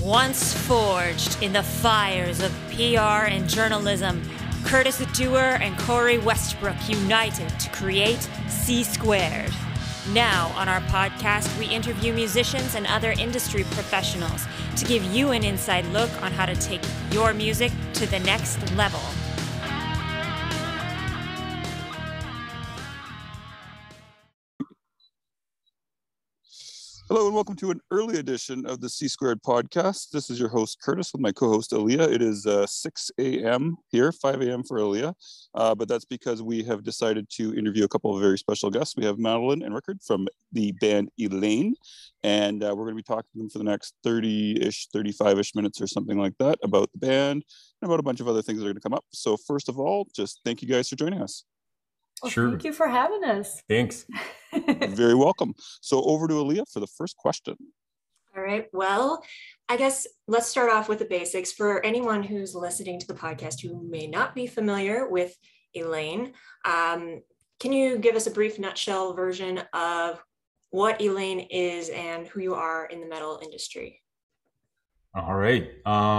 Once forged in the fires of PR and journalism, Curtis Dewar and Corey Westbrook united to create C Squared. Now, on our podcast, we interview musicians and other industry professionals to give you an inside look on how to take your music to the next level. Hello and welcome to an early edition of the C Squared podcast. This is your host, Curtis, with my co-host, Aaliyah. It is 6 a.m. here, 5 a.m. for Aaliyah, but that's because we have decided to interview a couple of very special guests. We have Madeline and Rickard from the band Elaine, and we're going to be talking to them for the next 30-ish, 35-ish minutes or something like that about the band and about a bunch of other things that are going to come up. So first of all, just thank you guys for joining us. Well, Sure. Thank you for having us. Thanks. Very welcome. So over to Aaliyah for the first question. All right. Well, I guess let's start off with the basics. For anyone who's listening to the podcast who may not be familiar with Elaine, can you give us a brief nutshell version of what Elaine is and who you are in the metal industry? All right.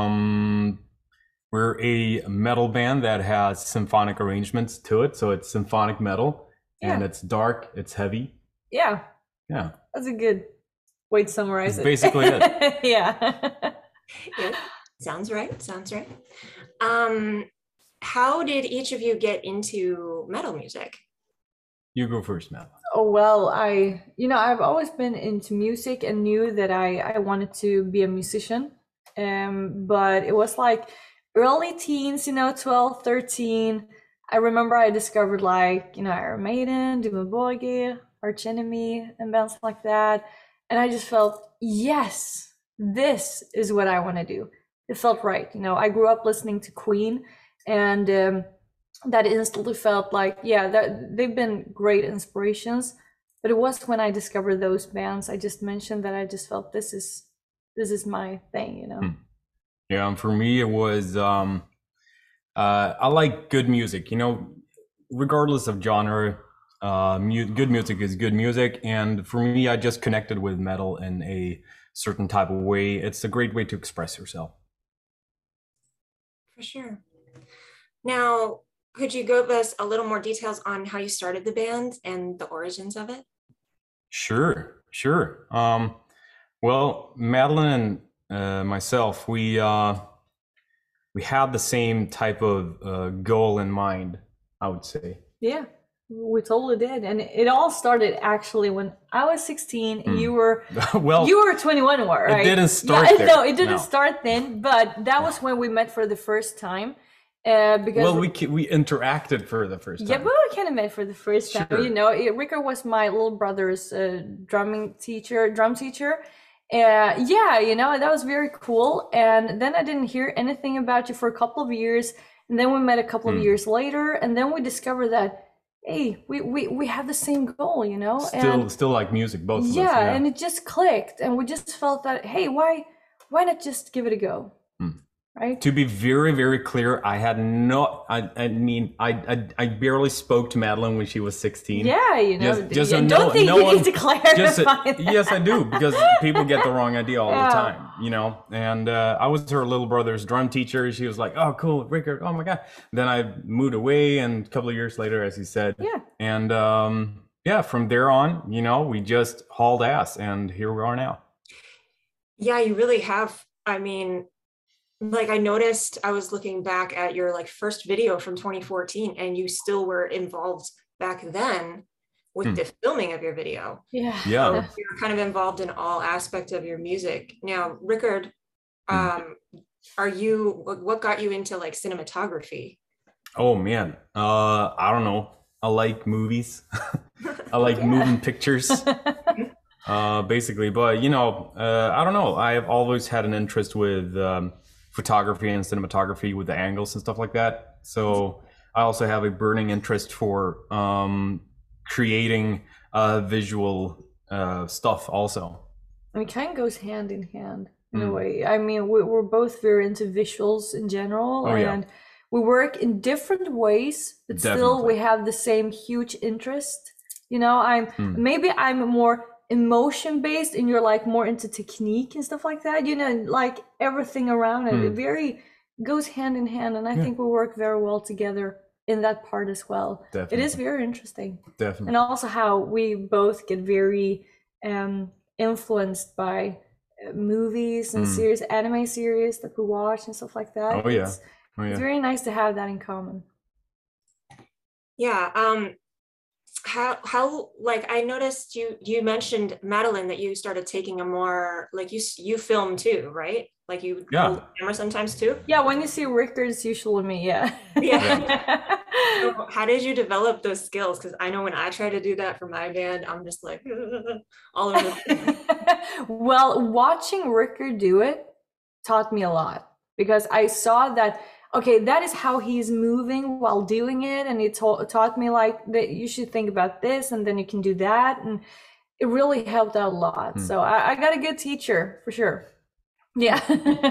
We're a metal band that has symphonic arrangements to it. So it's symphonic metal and it's dark, it's heavy. Yeah, Yeah. that's a good way to summarize That's it. basically it. Yeah. Yeah, sounds right. Sounds right. How did each of you get into metal music? You go first, Matt. Oh, well, I've always been into music and knew that I wanted to be a musician. But it was like early teens, 12, 13. I remember I discovered Iron Maiden, Doom and Borgir, Arch Enemy, and bands like that. And I just felt, yes, this is what I want to do. It felt right. I grew up listening to Queen, and that instantly felt like, that they've been great inspirations. But it was when I discovered those bands I just mentioned that I just felt this is my thing, Yeah, and for me, it was, I like good music, regardless of genre, good music is good music. And for me, I just connected with metal in a certain type of way. It's a great way to express yourself. For sure. Now, could you give us a little more details on how you started the band and the origins of it? Sure. Well, Madeline and myself, we had the same type of goal in mind, I would say. Yeah, we totally did. And it all started actually when I was 16 and you were you were 21, right? It didn't start there. No, it didn't start then, but that was when we met for the first time. Because we interacted for the first time. Yeah, but we kind of met for the first time. Sure. Rickard was my little brother's drum teacher. That was very cool. And then I didn't hear anything about you for a couple of years. And then we met a couple of years later. And then we discovered that, hey, we have the same goal, Still like music, both of us. Yeah, and it just clicked. And we just felt that, hey, why not just give it a go? Right? To be very, very clear, I had not. I barely spoke to Madeline when she was 16. Yeah, Just don't think you need to clarify that. Yes, I do, because people get the wrong idea all the time, And I was her little brother's drum teacher. She was like, "Oh, cool, Rickard. Oh my god." Then I moved away, and a couple of years later, as you said, And from there on, we just hauled ass, and here we are now. Yeah, you really have. I mean, I noticed, I was looking back at your first video from 2014, and you still were involved back then with the filming of your video. Yeah. So you're kind of involved in all aspects of your music. Now, Rickard, what got you into cinematography? Oh man, I don't know. I like movies. I like moving pictures, basically. But I don't know. I've always had an interest with photography and cinematography with the angles and stuff like that. So I also have a burning interest for creating visual stuff also. It kind of goes hand in hand in a way. I mean, we're both very into visuals in general, and we work in different ways, but still we have the same huge interest. I'm more emotion based and you're like more into technique and stuff like that, you know, like everything around it, it very goes hand in hand. And I think we work very well together in that part as well. Definitely. It is very interesting. Definitely. And also how we both get very influenced by movies and series, anime series that we watch and stuff like that. It's very nice to have that in common. Yeah. How like I noticed you mentioned, Madeline, that you started taking a more like you film too, right? Like you hold the camera sometimes too? Yeah, when you see Rickard, it's usually me, yeah. So how did you develop those skills? Because I know when I try to do that for my band, I'm just like all over the Well, watching Rickard do it taught me a lot, because I saw that, okay, that is how he's moving while doing it, and it taught me like that you should think about this and then you can do that, and it really helped out a lot. So I got a good teacher for sure. Yeah.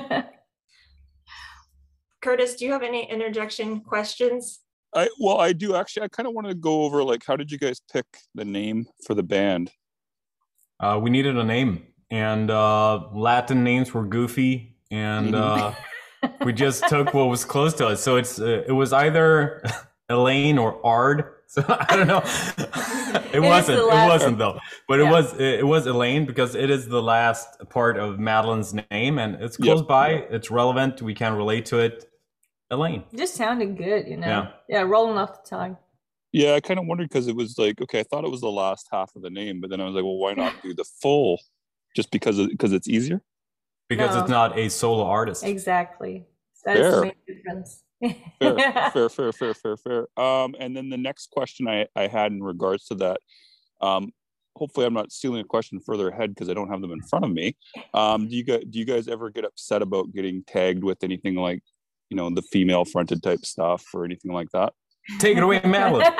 Curtis, do you have any interjection questions? I do actually. I kind of want to go over like, how did you guys pick the name for the band? We needed a name, and Latin names were goofy, and we just took what was close to us. So it was either Elaine or Ard. So I don't know. It wasn't though. But it was Elaine, because it is the last part of Madeline's name, and it's close by. It's relevant. We can relate to it. Elaine. Just sounded good, you know. Yeah, rolling off the tongue. Yeah, I kind of wondered, because it was like, okay, I thought it was the last half of the name, but then I was like, well, why not do the full? Just because it's easier? Because it's not a solo artist. Exactly. That's the main difference. Fair. And then the next question I had in regards to that, hopefully I'm not stealing a question further ahead because I don't have them in front of me. Do you guys ever get upset about getting tagged with anything like, you know, the female fronted type stuff or anything like that? Take it away, Madeline.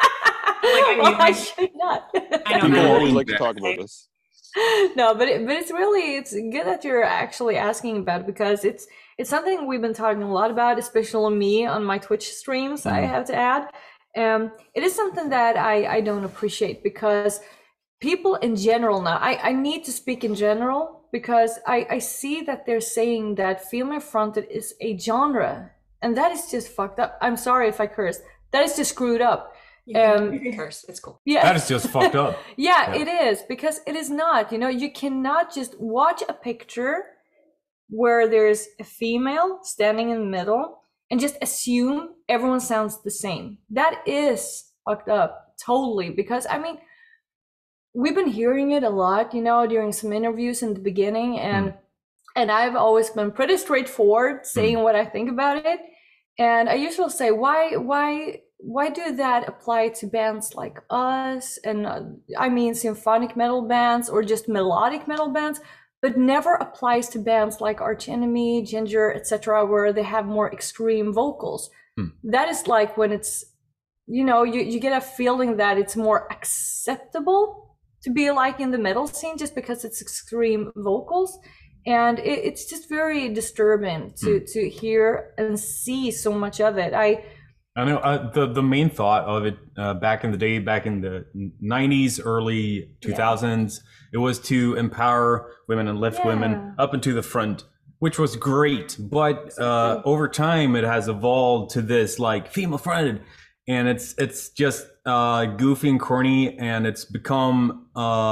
I should not. I know People always like to talk about this. No, but it's good that you're actually asking about it, because it's something we've been talking a lot about, especially me on my Twitch streams. I have to add, it is something that I don't appreciate, because people in general now, I need to speak in general, because I see that they're saying that female fronted is a genre, and that is just fucked up. I'm sorry if I cursed. That is just screwed up. You can curse. It's cool. Yeah, that is just fucked up. Yeah, it is, because it is not. You know, you cannot just watch a picture where there's a female standing in the middle and just assume everyone sounds the same. That is fucked up, totally. Because I mean, we've been hearing it a lot, you know, during some interviews in the beginning, and I've always been pretty straightforward saying what I think about it. And I usually say, why do that apply to bands like us? And I mean, symphonic metal bands or just melodic metal bands, but never applies to bands like Arch Enemy, Ginger, etc., where they have more extreme vocals. That is like when it's, you know, you get a feeling that it's more acceptable to be like in the metal scene just because it's extreme vocals. And it's just very disturbing to hear and see so much of it. I know the main thought of it back in the day, back in the 90s, early 2000s, it was to empower women and lift women up into the front, which was great. But over time, it has evolved to this like female fronted, and it's just goofy and corny, and it's become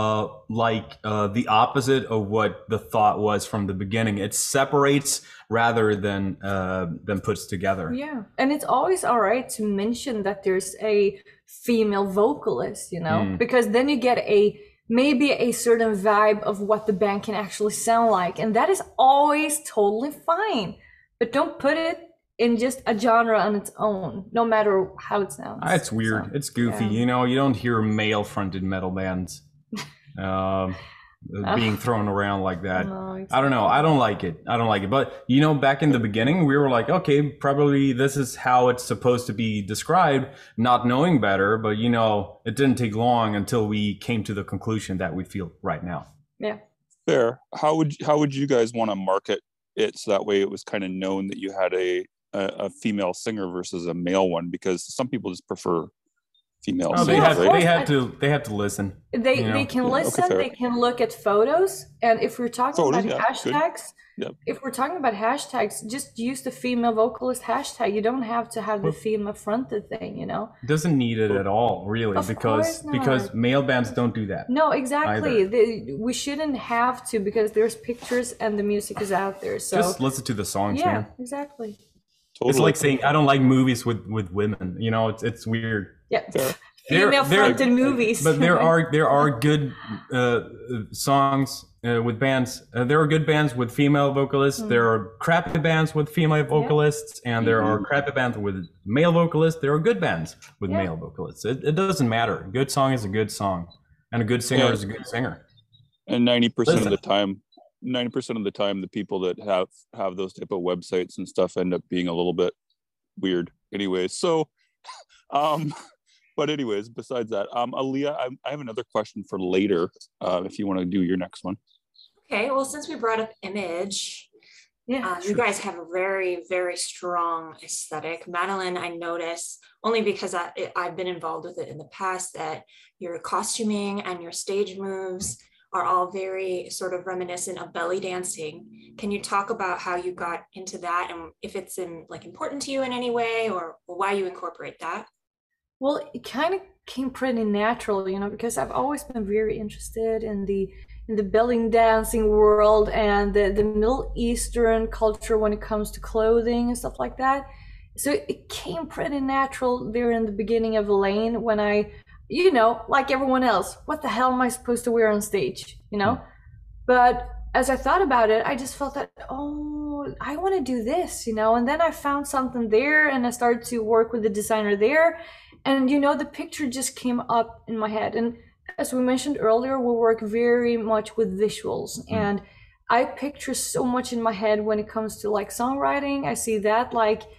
the opposite of what the thought was from the beginning. It separates rather than puts together. Yeah, and it's always all right to mention that there's a female vocalist, you know, because then you get maybe a certain vibe of what the band can actually sound like, and that is always totally fine. But don't put it in just a genre on its own, no matter how it sounds. It's weird. So, it's goofy. You know, you don't hear male-fronted metal bands being thrown around like that. No, exactly. I don't know. I don't like it. But, you know, back in the beginning, we were like, okay, probably this is how it's supposed to be described, not knowing better. But, you know, it didn't take long until we came to the conclusion that we feel right now. Yeah. Fair. How would you guys want to market it so that way it was kind of known that you had a female singer versus a male one? Because some people just prefer female Oh, singers, right? they have to listen. They can listen, fair. they can look at photos, and if we're talking Photos, about good. hashtags, Yep. if we're talking about hashtags, just use the female vocalist hashtag. You don't have to have the female fronted thing, Doesn't need it at all, really, Of because course not. male bands don't do that. No, exactly. We shouldn't have to, because there's pictures and the music is out there. So Just listen to the songs, yeah, man. exactly. Totally. It's like saying I don't like movies with women. It's weird. Yeah, Fair. female fronted movies. But there are good songs with bands. There are good bands with female vocalists. There are crappy bands with female vocalists, and there are crappy bands with male vocalists. There are good bands with male vocalists. It doesn't matter. A good song is a good song, and a good singer is a good singer. And 90% of the time, the people that have those type of websites and stuff end up being a little bit weird anyway. So, but anyways, besides that, Aaliyah, I have another question for later, if you want to do your next one. Okay, well, since we brought up image, you guys have a very, very strong aesthetic. Madeline, I notice, only because I've been involved with it in the past, that your costuming and your stage moves are all very sort of reminiscent of belly dancing. Can you talk about how you got into that, and if it's important to you in any way, or why you incorporate that? Well, it kind of came pretty natural, because I've always been very interested in the belly dancing world and the Middle Eastern culture when it comes to clothing and stuff like that. So it came pretty natural there in the beginning of Elaine, when I, like everyone else, what the hell am I supposed to wear on stage, But as I thought about it, I just felt that, I want to do this, and then I found something there, and I started to work with the designer there. And, the picture just came up in my head. And as we mentioned earlier, we work very much with visuals. And I picture so much in my head when it comes to songwriting. I see that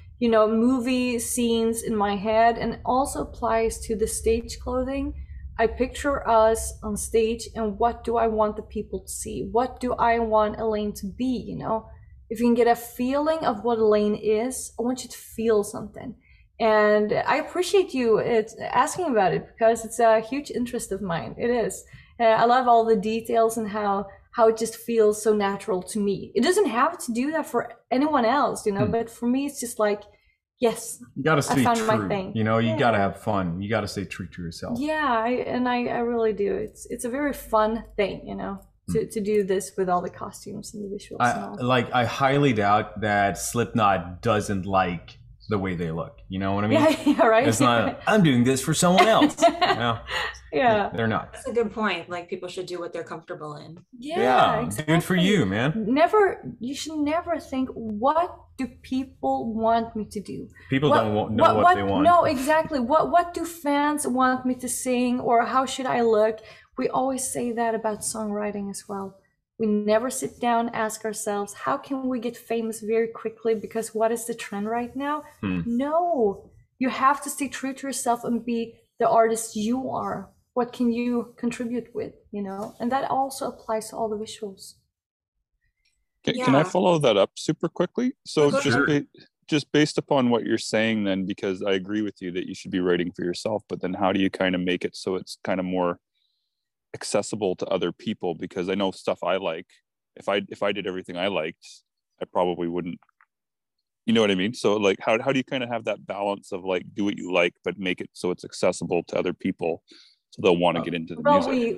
movie scenes in my head, and also applies to the stage clothing. I picture us on stage, and what do I want the people to see? What do I want Elaine to be, If you can get a feeling of what Elaine is, I want you to feel something. And I appreciate you asking about it, because it's a huge interest of mine. It is. I love all the details and how it just feels so natural to me. It doesn't have to do that for anyone else, but for me, it's just yes, you gotta stay I found true. my thing. You gotta have fun. You gotta stay true to yourself. Yeah, I really do. It's a very fun thing, to do this with all the costumes and the visuals. I highly doubt that Slipknot doesn't like the way they look. You know what I mean? Yeah, right. It's not, I'm doing this for someone else. Yeah. They're not. That's a good point. People should do what they're comfortable in. Yeah, exactly. Good for you, man. You should never think, what do people want me to do? People don't know what they want. No, exactly. What do fans want me to sing, or how should I look? We always say that about songwriting as well. We never sit down, ask ourselves, how can we get famous very quickly? Because what is the trend right now? No, you have to stay true to yourself and be the artist you are. What can you contribute with, And that also applies to all the visuals. Can I follow that up super quickly? So just based upon what you're saying then, because I agree with you that you should be writing for yourself, but then how do you kind of make it so it's kind of more accessible to other people? Because I know stuff I like, if I did everything I liked, I probably wouldn't, you know what I mean? So how do you kind of have that balance of do what you like, but make it so it's accessible to other people, so they'll want to get into the music?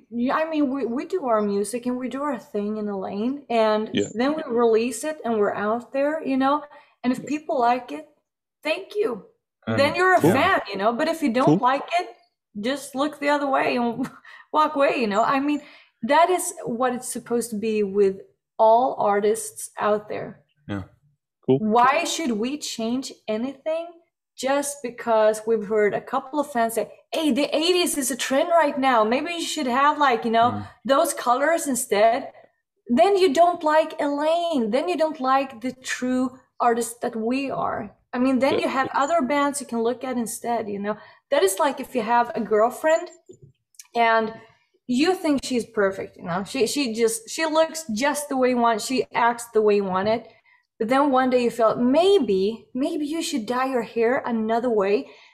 We do our music and we do our thing in Elaine, and then we release it and we're out there, and if people like it, thank you. Then you're a fan, but if you don't like it, just look the other way and walk away, that is what it's supposed to be with all artists out there. Yeah. Cool. Why should we change anything just because we've heard a couple of fans say, hey, the 80s is a trend right now, maybe you should have those colors instead? Then you don't like Elaine, then you don't like the true artist that we are. Then you have other bands you can look at instead, That is like if you have a girlfriend and you think she's perfect, she looks just the way you want, she acts the way you want it. But then one day you felt maybe you should dye your hair another way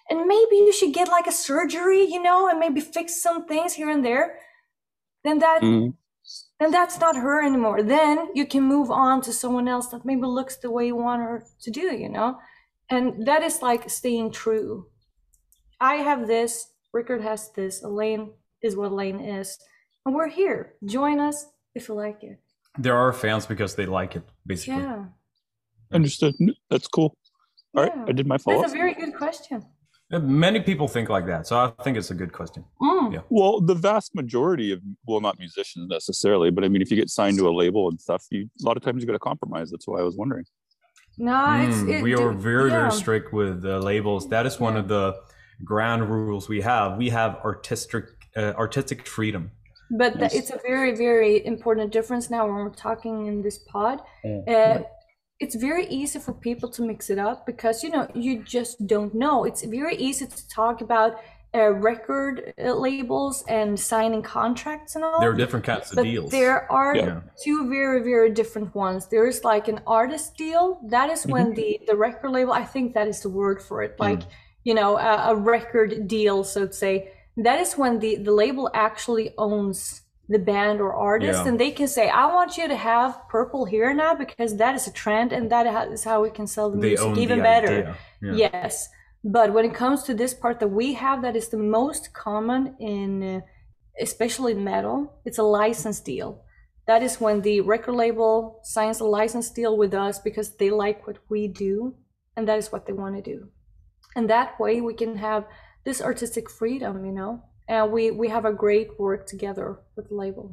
and maybe you should get like a surgery, you know, and maybe fix some things here and there, then that's not her anymore. Then you can move on to someone else that maybe looks the way you want her to do, you know? And that is like staying true. I have this, Rickard has this, Elaine is what Elaine is. And we're here. Join us if you like it. There are fans because they like it, basically. Yeah. Understood. That's cool. All right, Yeah. I did my follow-up. That's a very good question. Many people think like that, so I think it's a good question. Yeah. Well, the vast majority of, well, not musicians necessarily, but I mean, if you get signed to a label and stuff, a lot of times you got to compromise. That's why I was wondering. No, We are very strict with the labels. That is one of the ground rules we have. We have artistic freedom. But it's a very, very important difference now when we're talking in this pod. It's very easy for people to mix it up because, you know, you just don't know. It's very easy to talk about record labels and signing contracts and all. There are different kinds of deals. There are two very, very different ones. There's like an artist deal. That is when the record label, I think that is the word for it. Like, you know, a record deal, so to say. That is when the label actually owns the band or artist, and they can say, I want you to have purple here now because that is a trend and that is how we can sell the music even better. Yes. But when it comes to this part that we have, that is the most common in, especially metal, it's a license deal. That is when the record label signs a license deal with us because they like what we do and that is what they want to do. And that way we can have this artistic freedom, you know, and we have a great work together with the label.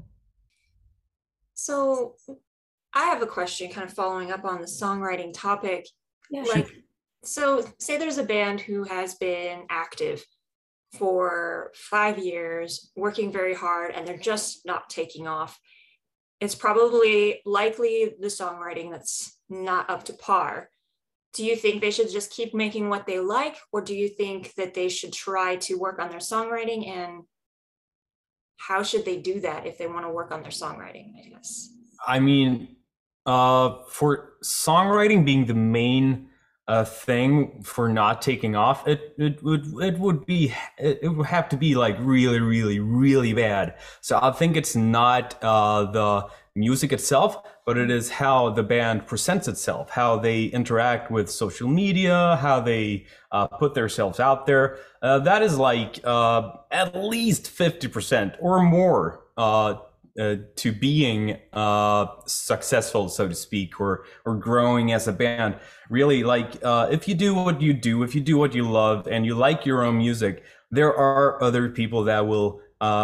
So I have a question kind of following up on the songwriting topic. Yeah, like, so say there's a band who has been active for 5 years, working very hard, and they're just not taking off. It's probably likely the songwriting that's not up to par. Do you think they should just keep making what they like, or do you think that they should try to work on their songwriting, and how should they do that if they want to work on their songwriting, I guess? I mean, for songwriting being the main thing for not taking off, it would have to be like really, really, really bad. So I think it's not the music itself, but it is how the band presents itself, how they interact with social media, how they put themselves out there. That is like at least 50% or more to being successful, so to speak, or growing as a band. Really, like if you do what you do, if you do what you love, and you like your own music, there are other people that will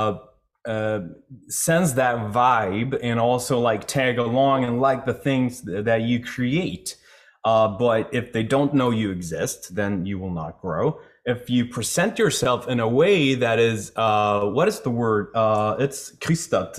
sense that vibe and also like tag along and like the things that you create. But if they don't know you exist, then you will not grow. If you present yourself in a way that is, what is the word? It's krystat.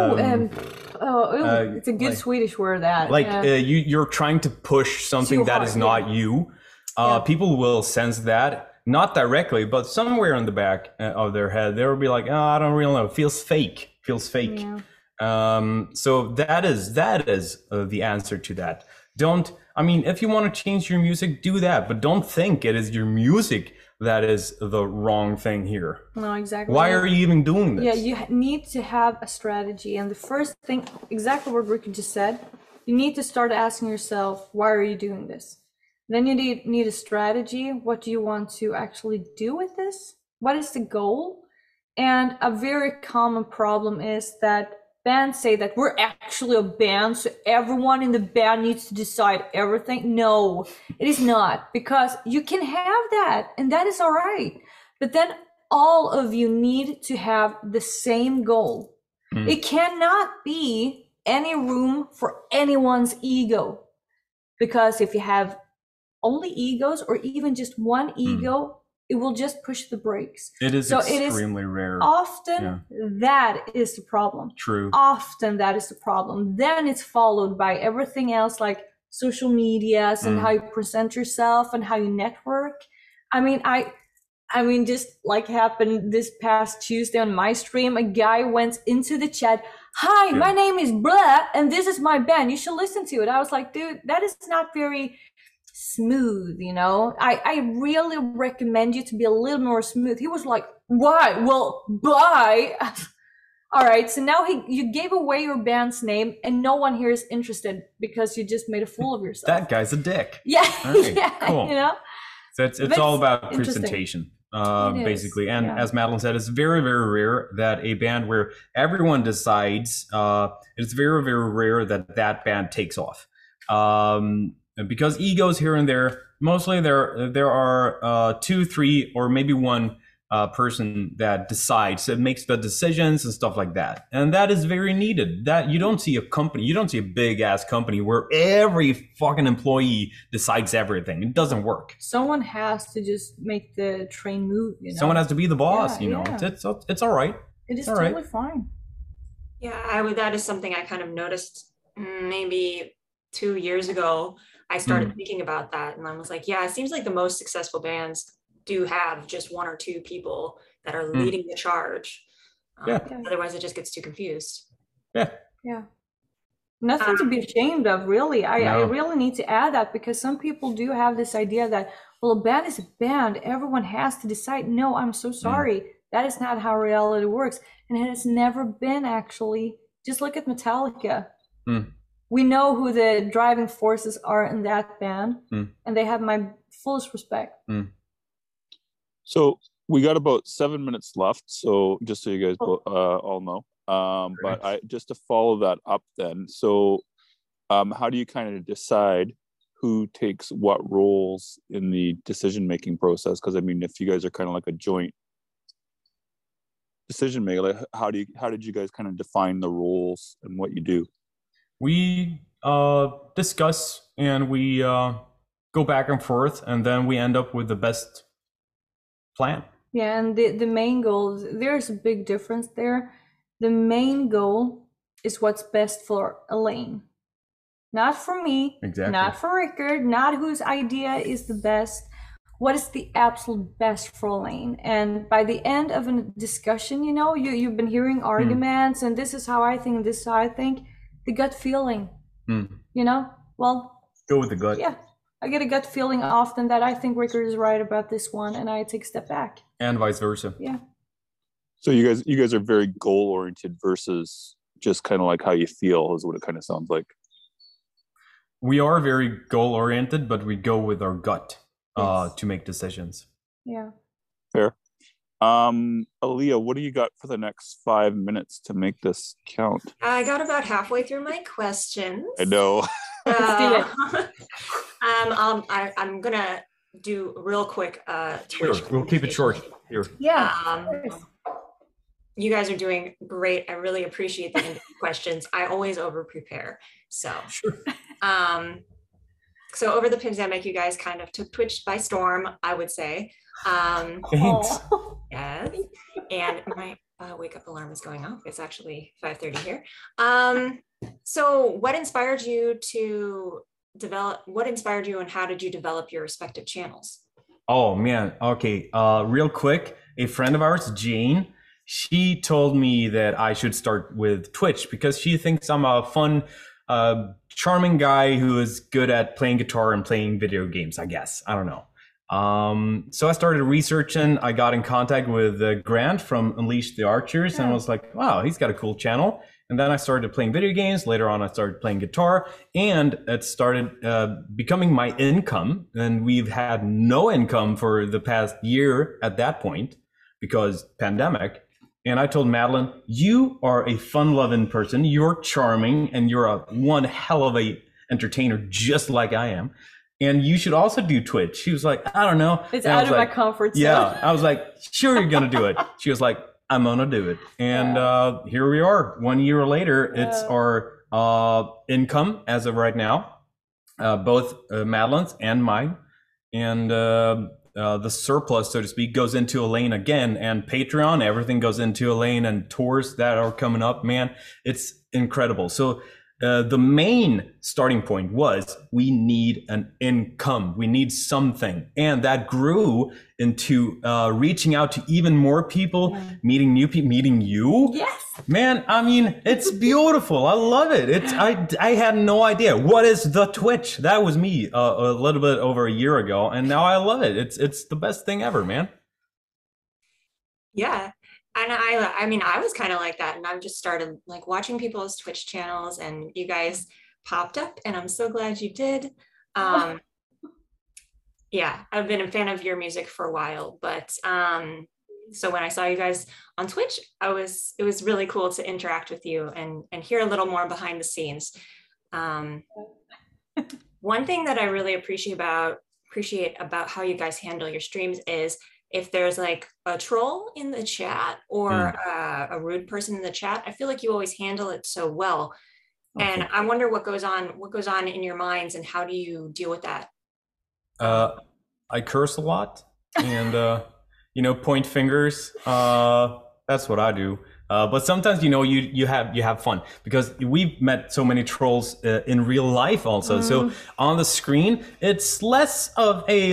It's a good like, Swedish word that. Like you're trying to push something that is not you. People will sense that. Not directly, but somewhere in the back of their head, they will be like, "Oh, I don't really know. It feels fake. Feels fake." Yeah. So that is the answer to that. I mean, if you want to change your music, do that, but don't think it is your music that is the wrong thing here. No, exactly. Why are you even doing this? Yeah, you need to have a strategy, and the first thing, exactly what Ricky just said, you need to start asking yourself, why are you doing this? Then you need a strategy. What do you want to actually do with this? What is the goal? And a very common problem is that bands say that we're actually a band, so everyone in the band needs to decide everything. No, it is not, because you can have that, and that is all right. But then all of you need to have the same goal. It cannot be any room for anyone's ego, because if you have only egos or even just one ego, it will just push the brakes. It is extremely rare. Often that is the problem. True. Often that is the problem. Then it's followed by everything else, like social medias and how you present yourself and how you network. I mean, just like happened this past Tuesday on my stream, a guy went into the chat, "Hi, my name is blah, and this is my band. You should listen to it." I was like, dude, that is not very smooth, you know. I really recommend you to be a little more smooth. He was like, why? Well, bye. All right, so now you gave away your band's name, and no one here is interested because you just made a fool of yourself. That guy's a dick. Yeah, Right, yeah, cool. you know. So it's all about interesting. presentation, It is, basically. And yeah. as Madeline said, it's very, very rare that a band where everyone decides. It's very, very rare that that band takes off, because egos here and there. Mostly there are 2, 3, or maybe one person that decides, that makes the decisions and stuff like that, and that is very needed. That you don't see a company, you don't see a big ass company where every fucking employee decides everything. It doesn't work. Someone has to just make the train move, you know. Someone has to be the boss. Yeah, you know, yeah. it's all right. It is all right. totally fine. Yeah, that is something I kind of noticed maybe 2 years ago. I started thinking about that, and I was like, yeah, it seems like the most successful bands do have just 1 or 2 people that are leading the charge. Yeah. Otherwise, it just gets too confused. Yeah. Yeah. Nothing to be ashamed of, really. I No. really need to add that, because some people do have this idea that, well, a band is a band. Everyone has to decide. No, I'm so sorry. That is not how reality works. And it has never been, actually. Just look at Metallica. We know who the driving forces are in that band, and they have my fullest respect. So we got about 7 minutes left. So just so you guys all know, but just to follow that up then. So how do you kind of decide who takes what roles in the decision-making process? Because I mean, if you guys are kind of like a joint decision maker, like how did you guys kind of define the roles and what you do? We discuss, and we go back and forth, and then we end up with the best plan. Yeah, and the main goal, there's a big difference there. The main goal is what's best for Elaine. Not for me, Exactly. not for Rickard, not whose idea is the best. What is the absolute best for Elaine? And by the end of a discussion, you know, you've been hearing arguments, and this is how I think, this is how I think. The gut feeling, you know, well, Go with the gut. yeah, I get a gut feeling often that I think Rickard is right about this one, and I take a step back. And vice versa. Yeah. So you guys are very goal oriented versus just kind of like how you feel is what it kind of sounds like. We are very goal oriented, but we go with our gut Yes. to make decisions. Yeah. Fair. Aaliyah, what do you got for the next 5 minutes to make this count? I got about halfway through my questions. I know. I'm gonna do real quick. Sure, we'll keep it short here. Yeah. You guys are doing great. I really appreciate the questions. I always over prepare. So, so over the pandemic, you guys kind of took Twitch by storm, I would say. Thanks. Yes. And my wake up alarm is going off. It's actually 5:30 here. So what inspired you to develop, what inspired you and how did you develop your respective channels? Oh man. Okay. Real quick, a friend of ours, Jane, she told me that I should start with Twitch because she thinks I'm a fun, charming guy who is good at playing guitar and playing video games, I guess. I don't know. So I started researching. I got in contact with Grant from Unleash the Archers and was like, wow, he's got a cool channel. And then I started playing video games. Later on, I started playing guitar, and it started becoming my income. And we've had no income for the past year at that point because pandemic. And I told Madeline, you are a fun-loving person. You're charming, and you're a one hell of a entertainer, just like I am. And you should also do Twitch. She was like, I don't know. It's And I out was of like, my comfort zone. yeah, I was like, sure, you're going to do it. She was like, I'm going to do it. And here we are. 1 year later, it's our income as of right now, both Madeline's and mine. And the surplus, so to speak, goes into Elaine again. And Patreon, everything goes into Elaine, and tours that are coming up. Man, it's incredible. So the main starting point was we need an income, we need something, and that grew into reaching out to even more people, meeting new people, meeting you. Yes. Man, I mean, it's beautiful. I love it. I had no idea. What is the Twitch? That was me a little bit over a year ago, and now I love it. It's the best thing ever, man. Yeah. And I mean, I was kind of like that, and I've just started like watching people's Twitch channels, and you guys popped up, and I'm so glad you did. Yeah, I've been a fan of your music for a while, but so when I saw you guys on Twitch, it was really cool to interact with you and hear a little more behind the scenes. One thing that I really appreciate about how you guys handle your streams is if there's like a troll in the chat or a rude person in the chat, I feel like you always handle it so well. Okay. And I wonder what goes on in your minds, and how do you deal with that? I curse a lot and, point fingers. That's what I do. But sometimes, you have fun, because we've met so many trolls in real life also. So on the screen, it's less of a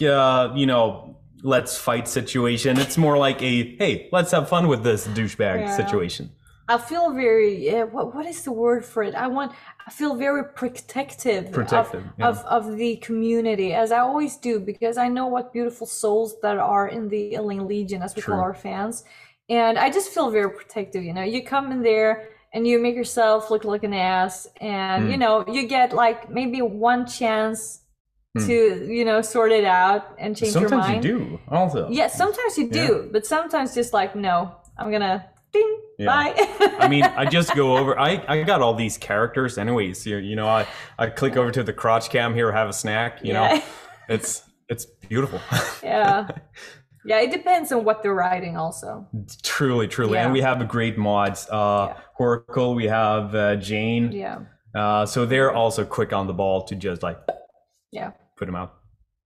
let's fight situation. It's more like a, hey, let's have fun with this douchebag situation. I feel very, what is the word for it? I feel very protective of the community, as I always do, because I know what beautiful souls that are in the Elaine Legion, as we call our fans. And I just feel very protective. You come in there and you make yourself look like an ass, and you get like maybe one chance to sort it out and change your mind. Sometimes you do also. Yeah, sometimes you do, but sometimes just like, no, I'm gonna ding, bye. I mean, I just go over, I got all these characters anyways. I click over to the crotch cam here, have a snack, it's beautiful. Yeah, it depends on what they're writing also. Truly. And we have great mods. Oracle, we have Jane. Yeah. So they're also quick on the ball to just like put them out.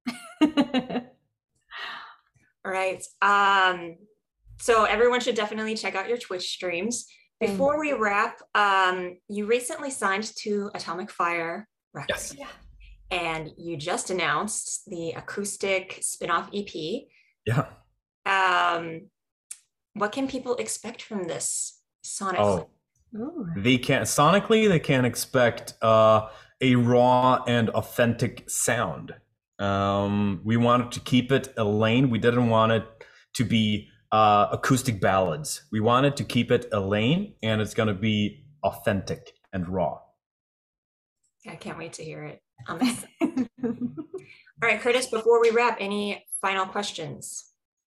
All right. So everyone should definitely check out your Twitch streams. Before we wrap, you recently signed to Atomic Fire Records. Yes. And you just announced the acoustic spin-off EP. Yeah. What can people expect from this sonically? They can expect a raw and authentic sound. We wanted to keep it Elaine. We didn't want it to be acoustic ballads. We wanted to keep it Elaine, and it's going to be authentic and raw. I can't wait to hear it. All right, Curtis, before we wrap, any final questions?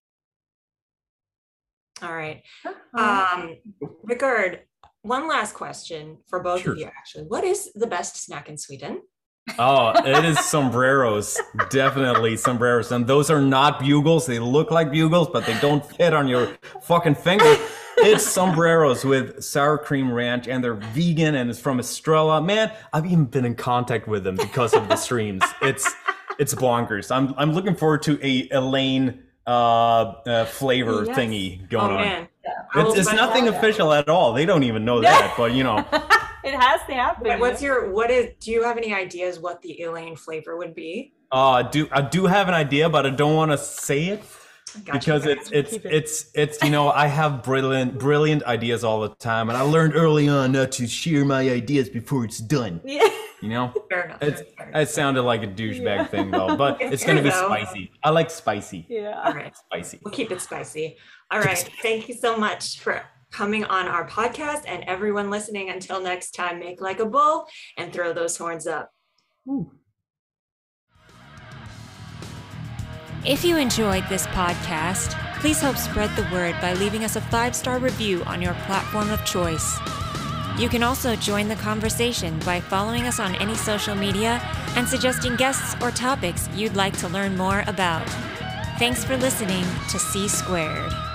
All right. Rickard, one last question for both of you, actually. What is the best snack in Sweden? Oh, it is sombreros. Definitely sombreros. And those are not bugles. They look like bugles, but they don't fit on your fucking finger. It's sombreros with sour cream ranch, and they're vegan, and it's from Estrella. Man, I've even been in contact with them because of the streams. It's bonkers. I'm looking forward to a Elaine flavor thingy going on. Man. It's nothing official at all. They don't even know that, but it has to happen. Do you have any ideas what the Elaine flavor would be? I do have an idea, but I don't want to say it. Because it's I have brilliant ideas all the time, and I learned early on not to share my ideas before it's done. Fair enough. It sounded like a douchebag thing though, but it's gonna be spicy. I like spicy. Yeah. All right. Spicy. We'll keep it spicy. All right. Thank you so much for coming on our podcast, and everyone listening. Until next time, make like a bull and throw those horns up. Ooh. If you enjoyed this podcast, please help spread the word by leaving us a 5-star review on your platform of choice. You can also join the conversation by following us on any social media and suggesting guests or topics you'd like to learn more about. Thanks for listening to C Squared.